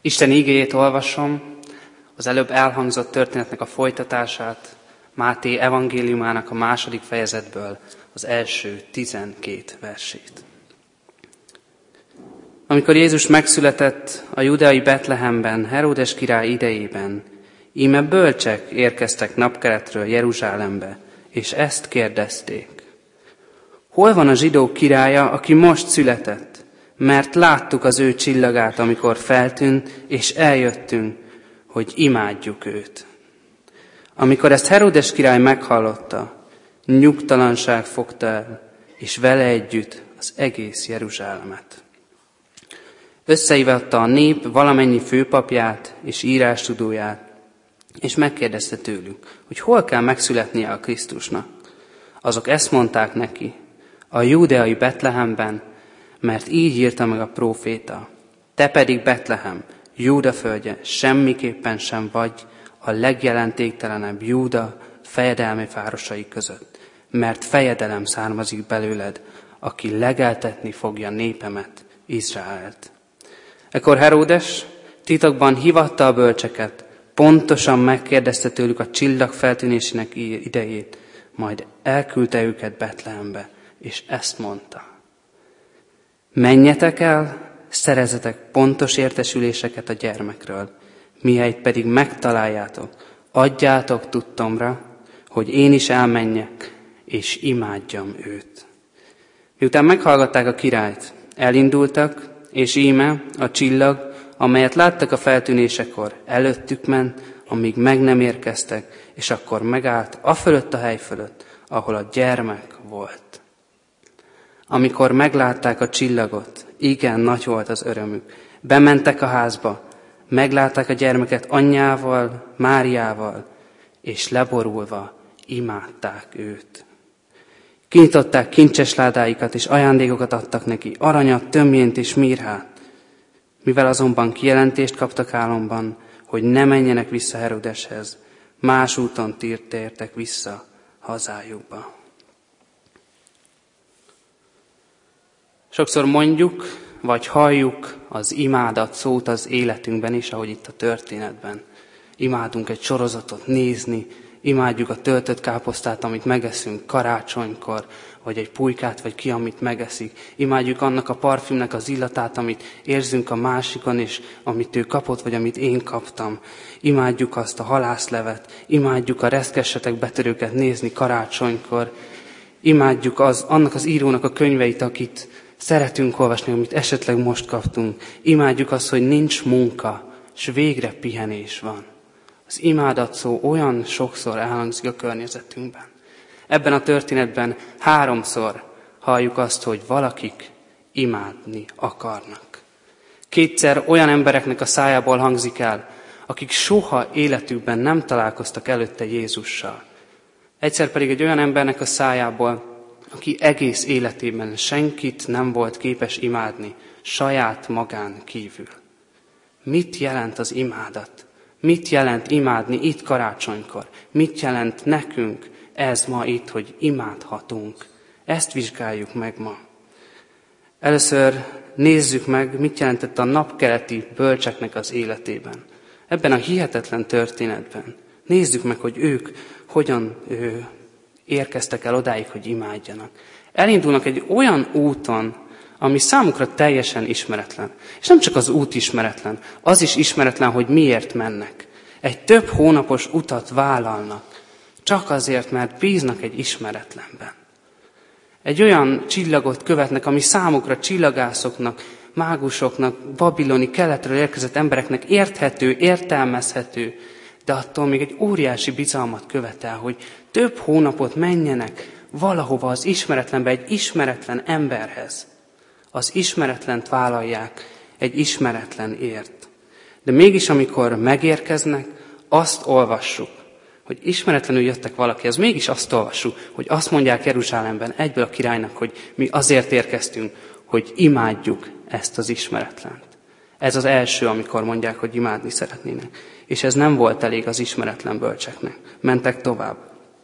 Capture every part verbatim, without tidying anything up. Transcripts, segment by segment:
Isten igéjét olvasom, az előbb elhangzott történetnek a folytatását, Máté evangéliumának a második fejezetből, az első tizenkét versét. Amikor Jézus megszületett a judeai Betlehemben, Heródes király idejében, íme bölcsek érkeztek napkeletről Jeruzsálembe, és ezt kérdezték. Hol van a zsidók királya, aki most született? Mert láttuk az ő csillagát, amikor feltűnt, és eljöttünk, hogy imádjuk őt. Amikor ezt Heródes király meghallotta, nyugtalanság fogta el, és vele együtt az egész Jeruzsálemet. Összehívatta a nép valamennyi főpapját és írástudóját, és megkérdezte tőlük, hogy hol kell megszületnie a Krisztusnak. Azok ezt mondták neki, a júdeai Betlehemben, mert így írta meg a próféta. Te pedig Betlehem, Júda földje, semmiképpen sem vagy a legjelentéktelenebb Júda fejedelmi városai között, mert fejedelem származik belőled, aki legeltetni fogja népemet, Izraelt. Ekkor Heródes titokban hívatta a bölcseket, pontosan megkérdezte tőlük a csillag feltűnésének idejét, majd elküldte őket Betlehembe, és ezt mondta. Menjetek el, szerezzetek pontos értesüléseket a gyermekről, mihelyt pedig megtaláljátok, adjátok tudtomra, hogy én is elmenjek, és imádjam őt. Miután meghallgatták a királyt, elindultak, és íme a csillag, amelyet láttak a feltűnésekor, előttük ment, amíg meg nem érkeztek, és akkor megállt afölött a hely fölött, ahol a gyermek volt. Amikor meglátták a csillagot, igen, nagy volt az örömük. Bementek a házba, meglátták a gyermeket anyjával, Máriával, és leborulva imádták őt. Kinyitották kincses ládáikat, és ajándékokat adtak neki, aranyat, tömjént és mirhát. Mivel azonban kijelentést kaptak álomban, hogy ne menjenek vissza Herodeshez, más úton tértek vissza hazájukba. Sokszor mondjuk, vagy halljuk az imádat szót az életünkben is, ahogy itt a történetben. Imádunk egy sorozatot nézni, imádjuk a töltött káposztát, amit megeszünk karácsonykor, vagy egy pulykát, vagy ki, amit megeszik. Imádjuk annak a parfümnek az illatát, amit érzünk a másikon, és amit ő kapott, vagy amit én kaptam. Imádjuk azt a halászlevet, imádjuk a reszkessetek betörőket nézni karácsonykor. Imádjuk az, annak az írónak a könyveit, akit szeretünk olvasni, amit esetleg most kaptunk. Imádjuk azt, hogy nincs munka, és végre pihenés van. Az imádat szó olyan sokszor elhangzik a környezetünkben. Ebben a történetben háromszor halljuk azt, hogy valakik imádni akarnak. Kétszer olyan embereknek a szájából hangzik el, akik soha életükben nem találkoztak előtte Jézussal. Egyszer pedig egy olyan embernek a szájából, aki egész életében senkit nem volt képes imádni, saját magán kívül. Mit jelent az imádat? Mit jelent imádni itt karácsonykor? Mit jelent nekünk ez ma itt, hogy imádhatunk? Ezt vizsgáljuk meg ma. Először nézzük meg, mit jelentett a napkeleti bölcseknek az életében. Ebben a hihetetlen történetben. Nézzük meg, hogy ők hogyan ő, érkeztek el odáig, hogy imádjanak. Elindulnak egy olyan úton, ami számukra teljesen ismeretlen. És nem csak az út ismeretlen, az is ismeretlen, hogy miért mennek. Egy több hónapos utat vállalnak, csak azért, mert bíznak egy ismeretlenben. Egy olyan csillagot követnek, ami számukra csillagászoknak, mágusoknak, babiloni, keletről érkezett embereknek érthető, értelmezhető, de attól még egy óriási bizalmat követel, hogy több hónapot menjenek valahova az ismeretlenbe, egy ismeretlen emberhez. Az ismeretlent vállalják egy ismeretlenért. De mégis, amikor megérkeznek, azt olvassuk, hogy ismeretlenül jöttek valakihez, mégis azt olvassuk, hogy azt mondják Jeruzsálemben egyből a királynak, hogy mi azért érkeztünk, hogy imádjuk ezt az ismeretlent. Ez az első, amikor mondják, hogy imádni szeretnének. És ez nem volt elég az ismeretlen bölcseknek. Mentek tovább.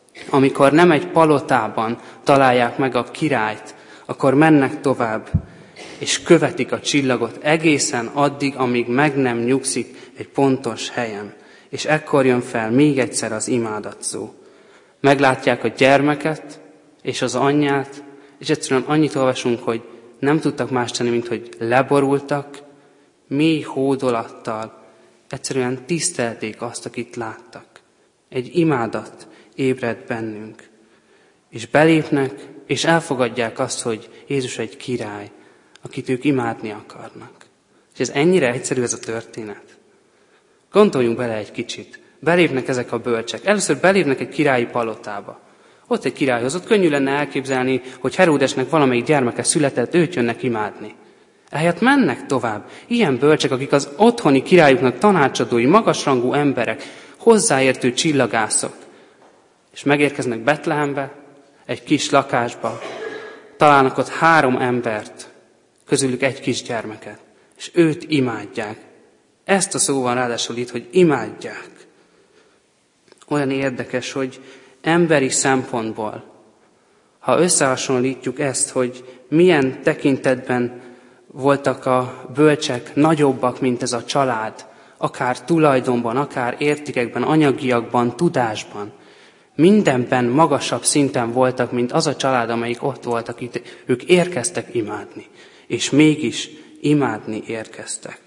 Amikor nem egy palotában találják meg a királyt, akkor mennek tovább, és követik a csillagot egészen addig, amíg meg nem nyugszik egy pontos helyen. És ekkor jön fel még egyszer az imádat szó. Meglátják a gyermeket és az anyját, és egyszerűen annyit olvasunk, hogy nem tudtak más tenni, mint hogy leborultak, mély hódolattal, egyszerűen tisztelték azt, akit láttak. Egy imádat ébred bennünk. És belépnek, és elfogadják azt, hogy Jézus egy király, akit ők imádni akarnak. És ez ennyire egyszerű ez a történet. Gondoljunk bele egy kicsit. Belépnek ezek a bölcsek. Először belépnek egy királyi palotába. Ott egy királyhoz, ott könnyű lenne elképzelni, hogy Heródesnek valamelyik gyermeke született, őt jönnek imádni. Ehelyett mennek tovább. Ilyen bölcsek, akik az otthoni királyuknak tanácsadói, magasrangú emberek, hozzáértő csillagászok. És megérkeznek Betlehembe, egy kis lakásba, találnak ott három embert, közülük egy kis gyermeket, és őt imádják. Ezt a szó van ráadásul itt, hogy imádják. Olyan érdekes, hogy emberi szempontból, ha összehasonlítjuk ezt, hogy milyen tekintetben voltak a bölcsek nagyobbak, mint ez a család, akár tulajdonban, akár értékekben, anyagiakban, tudásban, mindenben magasabb szinten voltak, mint az a család, amelyik ott volt, akit ők érkeztek imádni. És mégis imádni érkeztek.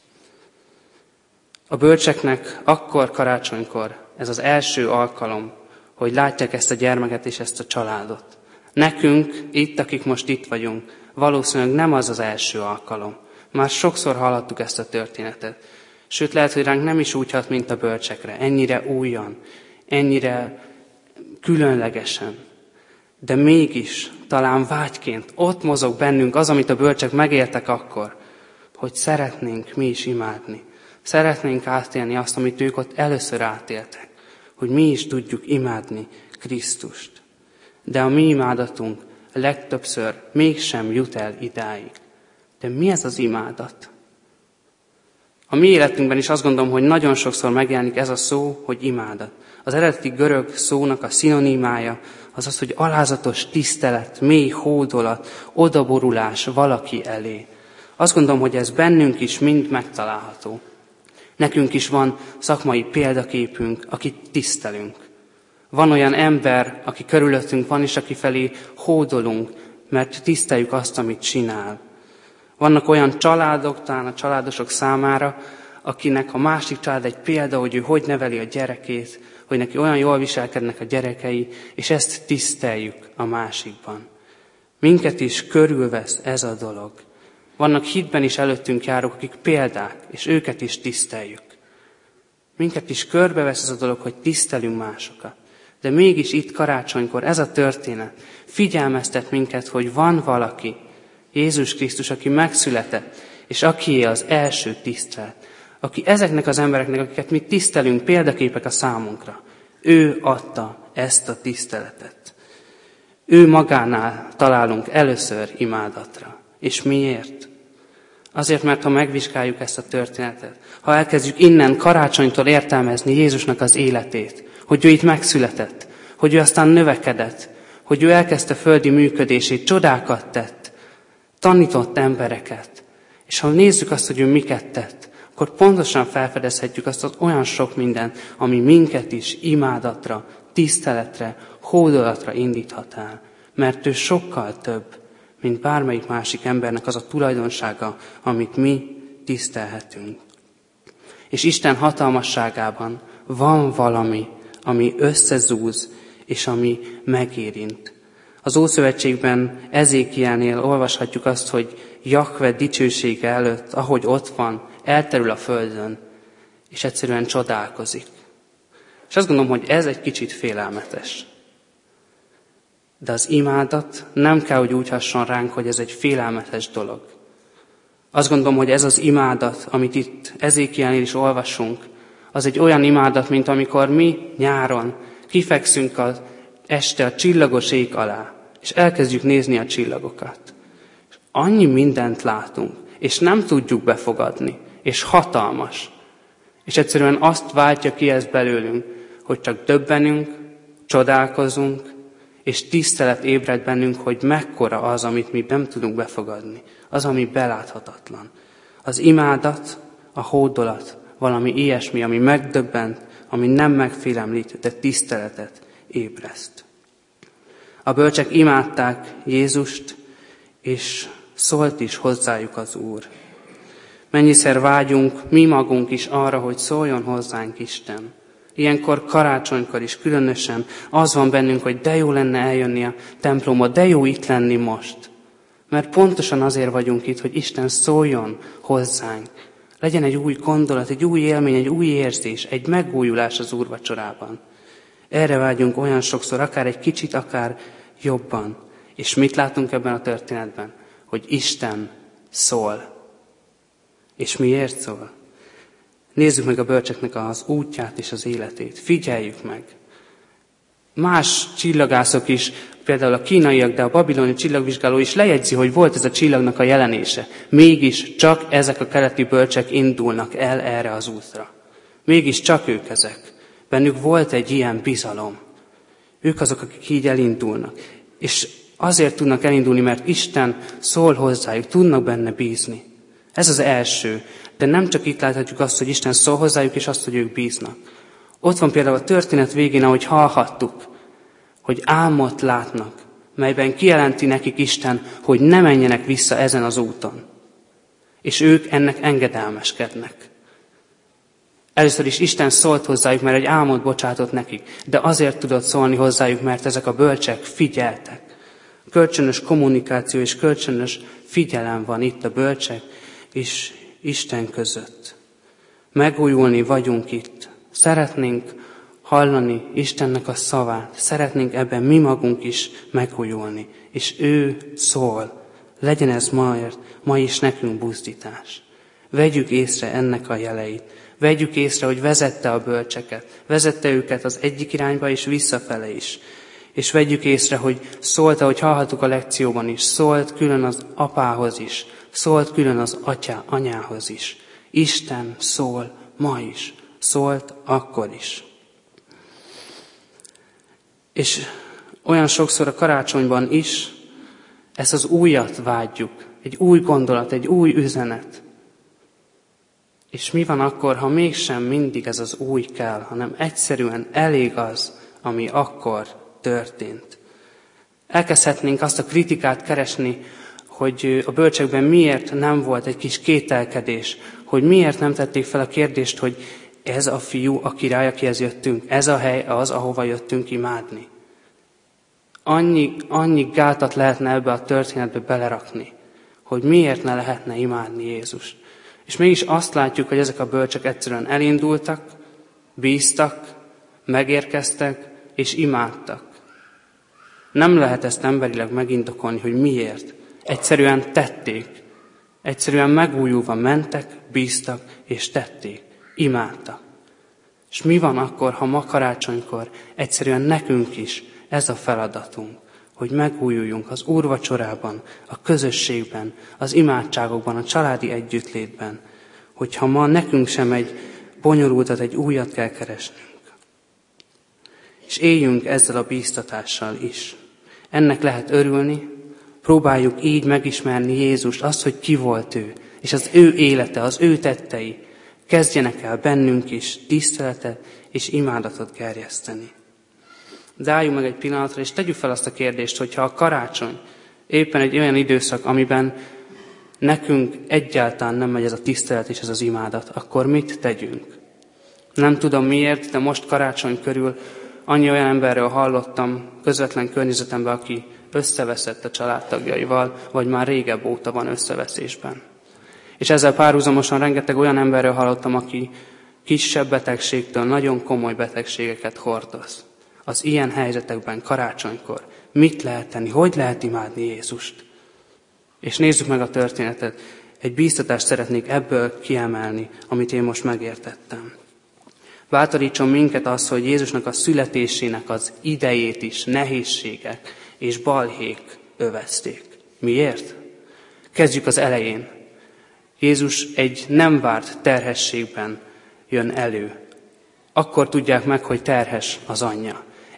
A bölcseknek akkor karácsonykor ez az első alkalom, hogy látják ezt a gyermeket és ezt a családot. Nekünk, itt, akik most itt vagyunk, valószínűleg nem az az első alkalom. Már sokszor hallhattuk ezt a történetet. Sőt, lehet, hogy ránk nem is úgy hat, mint a bölcsekre. Ennyire újan, ennyire különlegesen. De mégis, talán vágyként ott mozog bennünk az, amit a bölcsek megéltek akkor, hogy szeretnénk mi is imádni. Szeretnénk átélni azt, amit ők ott először átéltek, hogy mi is tudjuk imádni Krisztust. De a mi imádatunk legtöbbször mégsem jut el idáig. De mi ez az imádat? A mi életünkben is azt gondolom, hogy nagyon sokszor megjelenik ez a szó, hogy imádat. Az eredeti görög szónak a szinonimája az az, hogy alázatos tisztelet, mély hódolat, odaborulás valaki elé. Azt gondolom, hogy ez bennünk is mind megtalálható. Nekünk is van szakmai példaképünk, akit tisztelünk. Van olyan ember, aki körülöttünk van, és aki felé hódolunk, mert tiszteljük azt, amit csinál. Vannak olyan családok, talán a családosok számára, akinek a másik család egy példa, hogy ő hogy neveli a gyerekét, hogy neki olyan jól viselkednek a gyerekei, és ezt tiszteljük a másikban. Minket is körülvesz ez a dolog. Vannak hitben is előttünk járók, akik példák, és őket is tiszteljük. Minket is körbevesz ez a dolog, hogy tisztelünk másokat. De mégis itt karácsonykor ez a történet figyelmeztet minket, hogy van valaki, Jézus Krisztus, aki megszületett, és akié az első tisztelet, aki ezeknek az embereknek, akiket mi tisztelünk, példaképek a számunkra. Ő adta ezt a tiszteletet. Ő magánál találunk először imádatra. És miért? Azért, mert ha megvizsgáljuk ezt a történetet, ha elkezdjük innen karácsonytól értelmezni Jézusnak az életét, hogy ő itt megszületett, hogy ő aztán növekedett, hogy ő elkezdte földi működését, csodákat tett, tanított embereket. És ha nézzük azt, hogy ő miket tett, akkor pontosan felfedezhetjük azt az olyan sok mindent, ami minket is imádatra, tiszteletre, hódolatra indíthat el. Mert ő sokkal több, mint bármelyik másik embernek az a tulajdonsága, amit mi tisztelhetünk. És Isten hatalmasságában van valami, ami összezúz, és ami megérint. Az Ószövetségben Ezékielnél olvashatjuk azt, hogy Jahve dicsősége előtt, ahogy ott van, elterül a földön, és egyszerűen csodálkozik. És azt gondolom, hogy ez egy kicsit félelmetes. De az imádat nem kell, hogy úgy hasson ránk, hogy ez egy félelmetes dolog. Azt gondolom, hogy ez az imádat, amit itt Ezékielnél is olvasunk, az egy olyan imádat, mint amikor mi nyáron kifekszünk az este a csillagos ég alá, és elkezdjük nézni a csillagokat. És annyi mindent látunk, és nem tudjuk befogadni, és hatalmas. És egyszerűen azt váltja ki ez belőlünk, hogy csak döbbenünk, csodálkozunk, és tisztelet ébred bennünk, hogy mekkora az, amit mi nem tudunk befogadni, az, ami beláthatatlan. Az imádat, a hódolat, valami ilyesmi, ami megdöbbent, ami nem megfélemlít, de tiszteletet ébreszt. A bölcsek imádták Jézust, és szólt is hozzájuk az Úr. Mennyiszer vágyunk mi magunk is arra, hogy szóljon hozzánk Isten. Ilyenkor karácsonykor is különösen az van bennünk, hogy de jó lenne eljönni a templomba, de jó itt lenni most. Mert pontosan azért vagyunk itt, hogy Isten szóljon hozzánk. Legyen egy új gondolat, egy új élmény, egy új érzés, egy megújulás az úrvacsorában. Erre vágyunk olyan sokszor, akár egy kicsit, akár jobban. És mit látunk ebben a történetben? Hogy Isten szól. És miért szól? Nézzük meg a bölcseknek az útját és az életét. Figyeljük meg. Más csillagászok is, például a kínaiak, de a babiloni csillagvizsgáló is lejegyzi, hogy volt ez a csillagnak a jelenése. Mégis csak ezek a keleti bölcsek indulnak el erre az útra. Mégis csak ők ezek. Bennük volt egy ilyen bizalom. Ők azok, akik így elindulnak. És azért tudnak elindulni, mert Isten szól hozzájuk, tudnak benne bízni. Ez az első. De nem csak itt láthatjuk azt, hogy Isten szól hozzájuk, és azt, hogy ők bíznak. Ott van például a történet végén, ahogy hallhattuk, hogy álmot látnak, melyben kijelenti nekik Isten, hogy ne menjenek vissza ezen az úton. És ők ennek engedelmeskednek. Először is Isten szólt hozzájuk, mert egy álmot bocsátott nekik, de azért tudott szólni hozzájuk, mert ezek a bölcsek figyeltek. Kölcsönös kommunikáció és kölcsönös figyelem van itt a bölcsek és Isten között. Megújulni vagyunk itt. Szeretnénk hallani Istennek a szavát. Szeretnénk ebben mi magunk is megújulni. És ő szól. Legyen ez ma, ma is nekünk buzdítás. Vegyük észre ennek a jeleit. Vegyük észre, hogy vezette a bölcseket. Vezette őket az egyik irányba és visszafele is. És vegyük észre, hogy szólt, ahogy hallhattuk a lekcióban is, szólt külön az apához is, szólt külön az atyá, anyához is. Isten szól ma is, szólt akkor is. És olyan sokszor a karácsonyban is ezt az újat vágyjuk, egy új gondolat, egy új üzenet. És mi van akkor, ha mégsem mindig ez az új kell, hanem egyszerűen elég az, ami akkor történt. Elkezdhetnénk azt a kritikát keresni, hogy a bölcsekben miért nem volt egy kis kételkedés, hogy miért nem tették fel a kérdést, hogy ez a fiú, a király, akihez jöttünk, ez a hely az, ahova jöttünk imádni. Annyi, annyi gátat lehetne ebbe a történetbe belerakni, hogy miért ne lehetne imádni Jézust. És mégis azt látjuk, hogy ezek a bölcsek egyszerűen elindultak, bíztak, megérkeztek, és imádtak. Nem lehet ezt emberileg megindokolni, hogy miért. Egyszerűen tették. Egyszerűen megújulva mentek, bíztak, és tették. Imádtak. És mi van akkor, ha ma karácsonykor egyszerűen nekünk is ez a feladatunk, hogy megújuljunk az úrvacsorában, a közösségben, az imádságokban, a családi együttlétben, hogyha ma nekünk sem egy bonyolultat, egy újat kell keresnünk. És éljünk ezzel a bíztatással is. Ennek lehet örülni, próbáljuk így megismerni Jézust, azt, hogy ki volt ő, és az ő élete, az ő tettei kezdjenek el bennünk is tiszteletet és imádatot gerjeszteni. De álljunk meg egy pillanatra, és tegyük fel azt a kérdést, hogyha a karácsony éppen egy olyan időszak, amiben nekünk egyáltalán nem megy ez a tisztelet és ez az imádat, akkor mit tegyünk? Nem tudom miért, de most karácsony körül annyi olyan emberről hallottam közvetlen környezetemben, aki összeveszett a családtagjaival, vagy már régebb óta van összeveszésben. És ezzel párhuzamosan rengeteg olyan emberről hallottam, aki kisebb betegségtől nagyon komoly betegségeket hordoz. Az ilyen helyzetekben karácsonykor mit lehet tenni, hogy lehet imádni Jézust? És nézzük meg a történetet. Egy bíztatást szeretnék ebből kiemelni, amit én most megértettem. Bátorítson minket az, hogy Jézusnak a születésének az idejét is nehézségek és balhék övezték. Miért? Kezdjük az elején. Jézus egy nem várt terhességben jön elő. Akkor tudják meg, hogy terhes az anyja.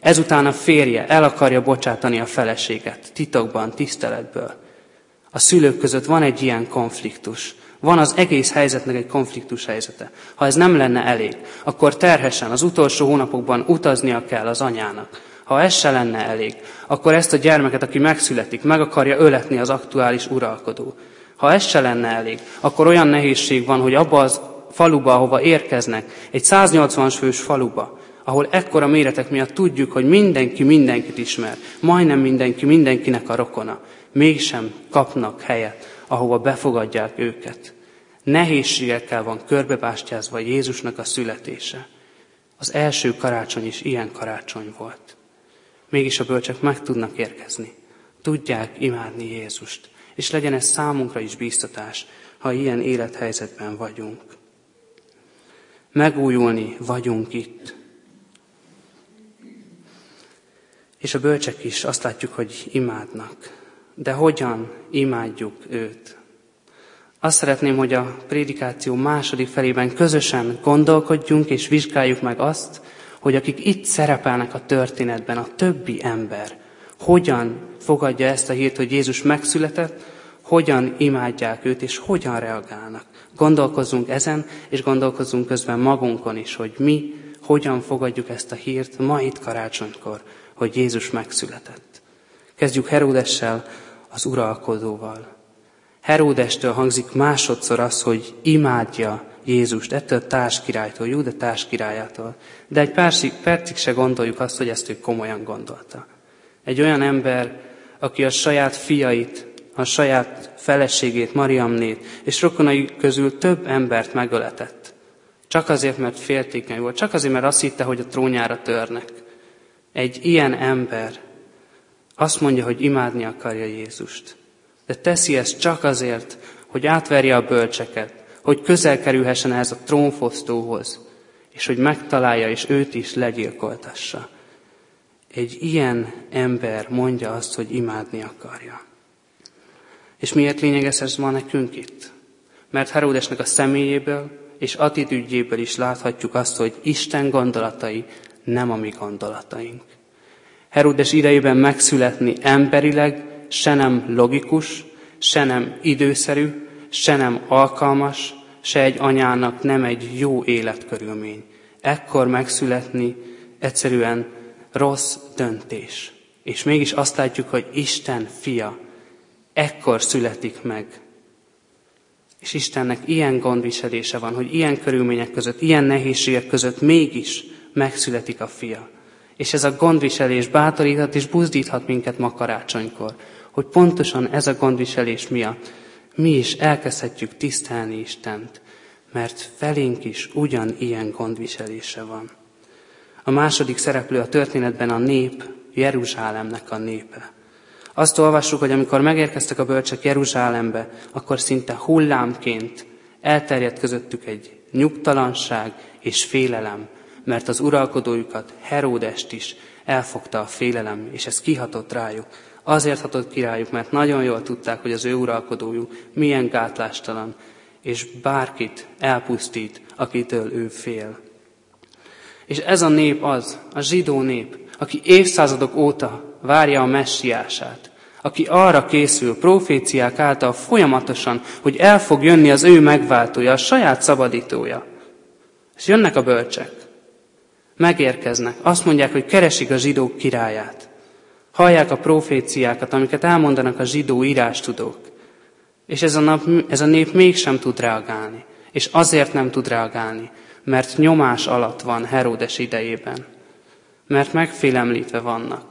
Ezután a férje el akarja bocsátani a feleséget, titokban, tiszteletből. A szülők között van egy ilyen konfliktus. Van az egész helyzetnek egy konfliktus helyzete. Ha ez nem lenne elég, akkor terhesen az utolsó hónapokban utaznia kell az anyának. Ha ez se lenne elég, akkor ezt a gyermeket, aki megszületik, meg akarja öletni az aktuális uralkodó. Ha ez se lenne elég, akkor olyan nehézség van, hogy abba az faluba, ahova érkeznek, egy száznyolcvan fős faluba, ahol ekkora méretek miatt tudjuk, hogy mindenki mindenkit ismer, majdnem mindenki mindenkinek a rokona, mégsem kapnak helyet, ahova befogadják őket. Nehézségekkel van körbebástyázva Jézusnak a születése. Az első karácsony is ilyen karácsony volt. Mégis a bölcsek meg tudnak érkezni. Tudják imádni Jézust. És legyen ez számunkra is bíztatás, ha ilyen élethelyzetben vagyunk. Megújulni vagyunk itt. És a bölcsek is azt látjuk, hogy imádnak. De hogyan imádjuk őt? Azt szeretném, hogy a prédikáció második felében közösen gondolkodjunk és vizsgáljuk meg azt, hogy akik itt szerepelnek a történetben, a többi ember, hogyan fogadja ezt a hírt, hogy Jézus megszületett, hogyan imádják őt, és hogyan reagálnak. Gondolkozzunk ezen, és gondolkozzunk közben magunkon is, hogy mi hogyan fogadjuk ezt a hírt ma itt karácsonykor, hogy Jézus megszületett. Kezdjük Heródessel, az uralkodóval. Heródestől hangzik másodszor az, hogy imádja Jézust, ettől a társkirálytól, Júda társkirályától. De egy percig, percig se gondoljuk azt, hogy ezt ő komolyan gondolta. Egy olyan ember, aki a saját fiait, a saját feleségét, Mariamnét, és rokonai közül több embert megöletett. Csak azért, mert féltékeny volt, csak azért, mert azt hitte, hogy a trónjára törnek. Egy ilyen ember azt mondja, hogy imádni akarja Jézust. De teszi ezt csak azért, hogy átverje a bölcseket, hogy közel kerülhessen ehhez a trónfosztóhoz, és hogy megtalálja, és őt is legyilkoltassa. Egy ilyen ember mondja azt, hogy imádni akarja. És miért lényeges ez ma nekünk itt? Mert Heródesnek a személyéből és attitűdjéből is láthatjuk azt, hogy Isten gondolatai nem a mi gondolataink. Heródes idejében megszületni emberileg se nem logikus, se nem időszerű, se nem alkalmas, se egy anyának nem egy jó életkörülmény. Ekkor megszületni egyszerűen rossz döntés. És mégis azt látjuk, hogy Isten fia ekkor születik meg. És Istennek ilyen gondviselése van, hogy ilyen körülmények között, ilyen nehézségek között mégis megszületik a fia. És ez a gondviselés bátoríthat és buzdíthat minket ma karácsonykor, hogy pontosan ez a gondviselés miatt mi is elkezdhetjük tisztelni Istent, mert felénk is ugyanilyen gondviselése van. A második szereplő a történetben a nép, Jeruzsálemnek a népe. Azt olvassuk, hogy amikor megérkeztek a bölcsek Jeruzsálembe, akkor szinte hullámként elterjedt közöttük egy nyugtalanság és félelem, mert az uralkodójukat, Heródest is elfogta a félelem, és ez kihatott rájuk. Azért hatott ki rájuk, mert nagyon jól tudták, hogy az ő uralkodójuk milyen gátlástalan, és bárkit elpusztít, akitől ő fél. És ez a nép az, a zsidó nép, aki évszázadok óta várja a messiását, aki arra készül proféciák által folyamatosan, hogy el fog jönni az ő megváltója, a saját szabadítója. És jönnek a bölcsek, megérkeznek, azt mondják, hogy keresik a zsidók királyát. Hallják a proféciákat, amiket elmondanak a zsidó írástudók. És ez a, nap, ez a nép mégsem tud reagálni. És azért nem tud reagálni, mert nyomás alatt van Heródes idejében. Mert megfélemlítve vannak.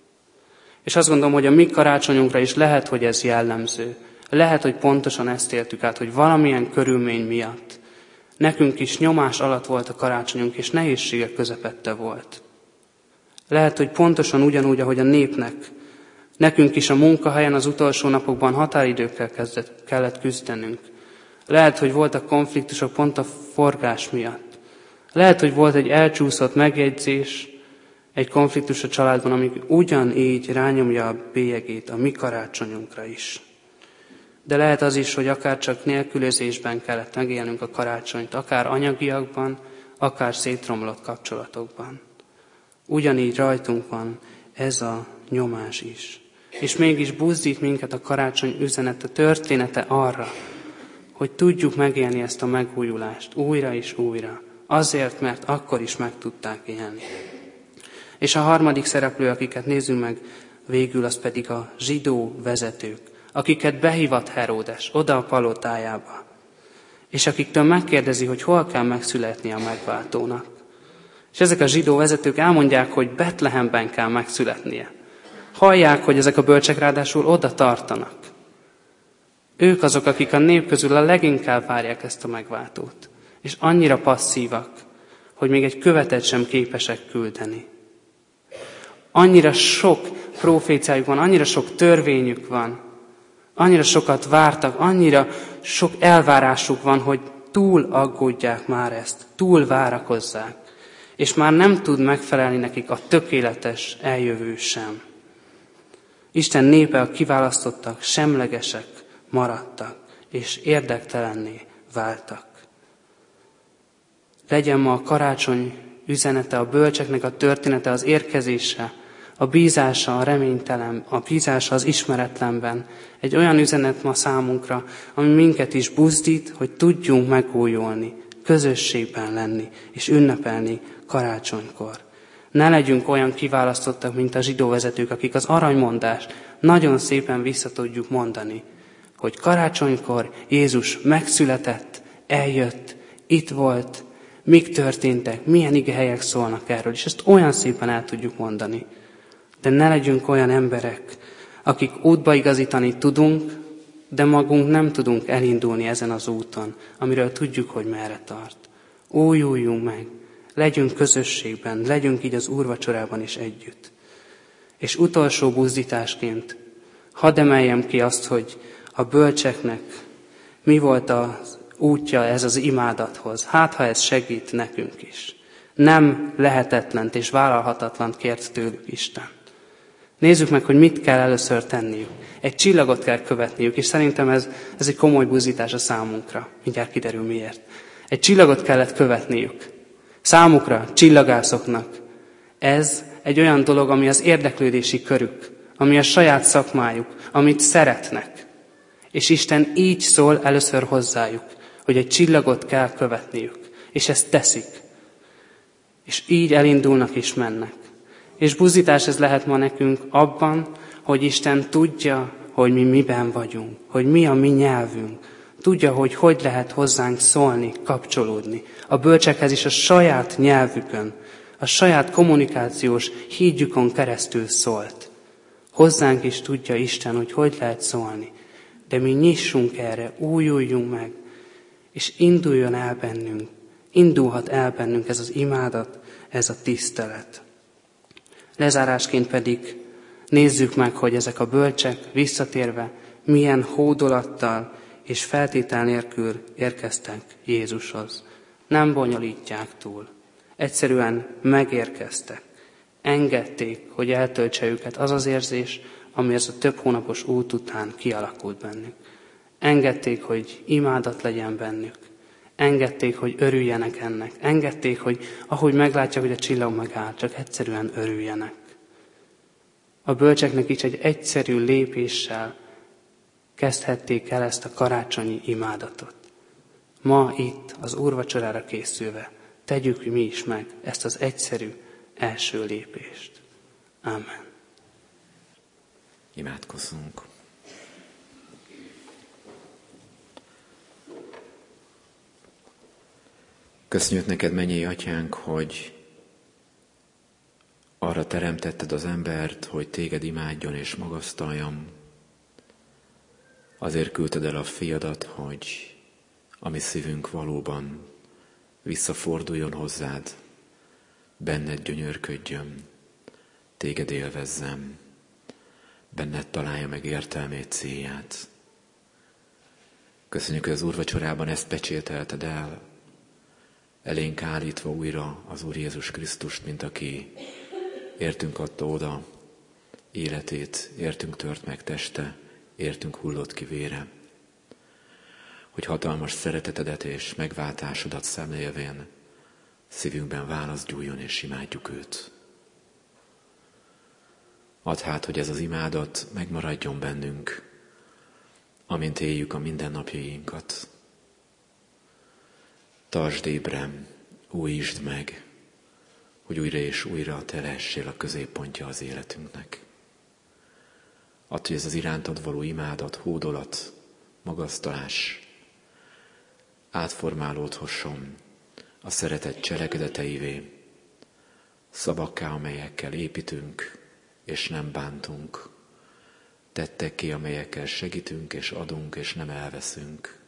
És azt gondolom, hogy a mi karácsonyunkra is lehet, hogy ez jellemző. Lehet, hogy pontosan ezt éltük át, hogy valamilyen körülmény miatt nekünk is nyomás alatt volt a karácsonyunk, és nehézségek közepette volt. Lehet, hogy pontosan ugyanúgy, ahogy a népnek, nekünk is a munkahelyen az utolsó napokban határidőkkel kezdett, kellett küzdenünk. Lehet, hogy voltak konfliktusok pont a forgás miatt. Lehet, hogy volt egy elcsúszott megjegyzés, egy konfliktus a családban, ami ugyanígy rányomja a bélyegét a mi karácsonyunkra is. De lehet az is, hogy akár csak nélkülözésben kellett megélnünk a karácsonyt, akár anyagiakban, akár szétromlott kapcsolatokban. ugyanígy rajtunk van ez a nyomás is. És mégis buzdít minket a karácsony üzenete, története arra, hogy tudjuk megélni ezt a megújulást újra és újra. Azért, mert akkor is meg tudták élni. És a harmadik szereplő, akiket nézzünk meg végül, az pedig a zsidó vezetők, akiket behívat Heródes oda a palotájába, és akiktől megkérdezi, hogy hol kell megszületni a megváltónak. És ezek a zsidó vezetők elmondják, hogy Betlehemben kell megszületnie. Hallják, hogy ezek a bölcsek ráadásul oda tartanak. Ők azok, akik a nép közül a leginkább várják ezt a megváltót. És annyira passzívak, hogy még egy követet sem képesek küldeni. Annyira sok proféciájuk van, annyira sok törvényük van, annyira sokat vártak, annyira sok elvárásuk van, hogy túl aggódják már ezt, túl várakozzák, és már nem tud megfelelni nekik a tökéletes eljövő sem. Isten népe, a kiválasztottak, semlegesek maradtak, és érdektelenné váltak. Legyen ma a karácsony üzenete, a bölcseknek a története, az érkezése, a bízása a reménytelen, a bízása az ismeretlenben. Egy olyan üzenet ma számunkra, ami minket is buzdít, hogy tudjunk megújulni, közösségben lenni és ünnepelni karácsonykor. Ne legyünk olyan kiválasztottak, mint a zsidó vezetők, akik az aranymondást nagyon szépen vissza tudjuk mondani, hogy karácsonykor Jézus megszületett, eljött, itt volt, mik történtek, milyen igehelyek szólnak erről, és ezt olyan szépen el tudjuk mondani. De ne legyünk olyan emberek, akik útba igazítani tudunk, de magunk nem tudunk elindulni ezen az úton, amiről tudjuk, hogy merre tart. Újuljunk meg, legyünk közösségben, legyünk így az úrvacsorában is együtt. És utolsó buzdításként hadd emeljem ki azt, hogy a bölcseknek mi volt az útja ez az imádathoz. Hát, ha ez segít nekünk is. Nem lehetetlent és vállalhatatlant kért tőlük Isten. Nézzük meg, hogy mit kell először tenniük. Egy csillagot kell követniük, és szerintem ez, ez egy komoly buzdítás a számunkra. Mindjárt kiderül miért. Egy csillagot kellett követniük. Számukra, csillagászoknak. Ez egy olyan dolog, ami az érdeklődési körük, ami a saját szakmájuk, amit szeretnek. És Isten így szól először hozzájuk, hogy egy csillagot kell követniük. És ezt teszik. És így elindulnak és mennek. És buzdítás ez lehet ma nekünk abban, hogy Isten tudja, hogy mi miben vagyunk, hogy mi a mi nyelvünk. Tudja, hogy hogy lehet hozzánk szólni, kapcsolódni. A bölcsekhez is a saját nyelvükön, a saját kommunikációs hídjukon keresztül szólt. Hozzánk is tudja Isten, hogy hogy lehet szólni. De mi nyissunk erre, újuljunk meg, és induljon el bennünk. Indulhat el bennünk ez az imádat, ez a tisztelet. Lezárásként pedig nézzük meg, hogy ezek a bölcsek visszatérve milyen hódolattal és feltétel nélkül érkeztek Jézushoz. Nem bonyolítják túl. Egyszerűen megérkeztek. Engedték, hogy eltöltse őket az az érzés, ami ez a több hónapos út után kialakult bennük. Engedték, hogy imádat legyen bennük. Engedték, hogy örüljenek ennek. Engedték, hogy ahogy meglátják, hogy a csillag megáll, csak egyszerűen örüljenek. A bölcseknek is egy egyszerű lépéssel kezdhették el ezt a karácsonyi imádatot. Ma itt, az úrvacsorára készülve, tegyük mi is meg ezt az egyszerű első lépést. Ámen. Imádkozzunk. Köszönjük neked, mennyei atyánk, hogy arra teremtetted az embert, hogy téged imádjon és magasztaljam. Azért küldted el a fiadat, hogy a mi szívünk valóban visszaforduljon hozzád, benned gyönyörködjön, téged élvezzem, benned találja meg értelmét, célját. Köszönjük, hogy az úrvacsorában ezt pecsételted el, elénk állítva újra az Úr Jézus Krisztust, mint aki értünk adta oda életét, értünk tört meg teste, értünk hullott ki vére. Hogy hatalmas szeretetedet és megváltásodat szemlélvén szívünkben válasz gyújjon és imádjuk őt. Add hát, hogy ez az imádat megmaradjon bennünk, amint éljük a mindennapjainkat. Tartsd ébren, újítsd meg, hogy újra és újra te lessél a középpontja az életünknek. Add, hogy ez az irántad való imádat, hódolat, magasztalás átformálódhasson a szeretet cselekedeteivé, szavakká, amelyekkel építünk és nem bántunk, tettekké, amelyekkel segítünk és adunk és nem elveszünk.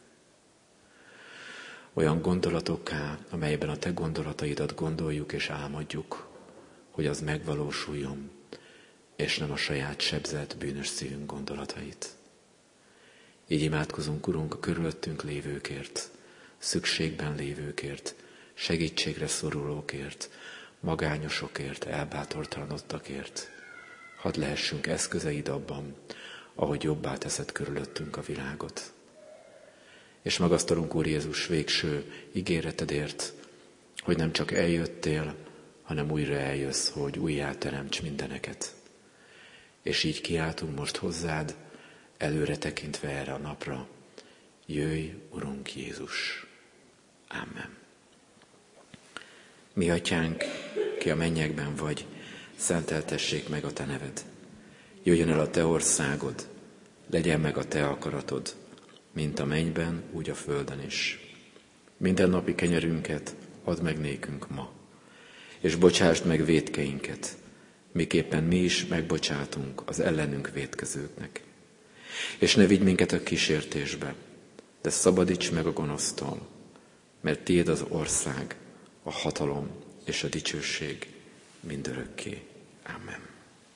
Olyan gondolatokká, amelyben a te gondolataidat gondoljuk és álmodjuk, hogy az megvalósuljon, és nem a saját sebzett, bűnös szívünk gondolatait. Így imádkozunk, Urunk, a körülöttünk lévőkért, szükségben lévőkért, segítségre szorulókért, magányosokért, elbátortalanodtakért. Hadd lehessünk eszközeid abban, ahogy jobbá teszed körülöttünk a világot. És magasztalunk, Úr Jézus, végső ígéretedért, hogy nem csak eljöttél, hanem újra eljössz, hogy újjá teremts mindeneket. És így kiáltunk most hozzád, előre tekintve erre a napra. Jöjj, Urunk Jézus! Amen. Mi atyánk, ki a mennyekben vagy, szenteltessék meg a te neved. Jöjjön el a te országod, legyen meg a te akaratod, mint a mennyben, úgy a földön is. Minden napi kenyerünket add meg nékünk ma, és bocsásd meg vétkeinket, miképpen mi is megbocsátunk az ellenünk vétkezőknek. És ne vigy minket a kísértésbe, de szabadíts meg a gonosztól, mert tiéd az ország, a hatalom és a dicsőség mindörökké. Amen.